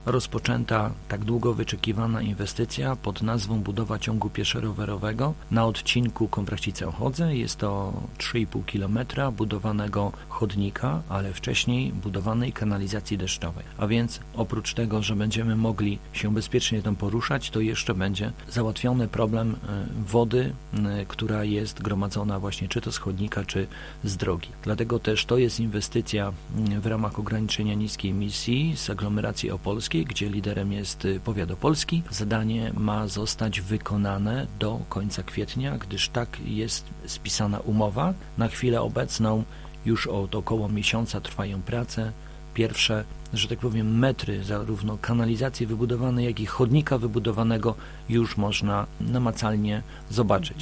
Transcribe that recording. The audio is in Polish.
rozpoczęta tak długo wyczekiwana inwestycja pod nazwą budowa ciągu pieszo-rowerowego na odcinku Kompracice-Ochodze. Jest to 3,5 km budowanego chodnika, ale wcześniej budowanej kanalizacji deszczowej. A więc oprócz tego, że będziemy mogli się bezpiecznie tam poruszać, to jeszcze będzie załatwiony problem wody, która jest gromadzona właśnie czy to z chodnika, czy z drogi. Dlatego też to jest inwestycja w ramach ograniczenia niskiej emisji z aglomeracji opolskiej, gdzie liderem jest powiat opolski. Zadanie ma zostać wykonane do końca kwietnia, gdyż tak jest spisana umowa. Na chwilę obecną już od około miesiąca trwają prace. Pierwsze, że tak powiem, metry zarówno kanalizacji wybudowanej, jak i chodnika wybudowanego już można namacalnie zobaczyć.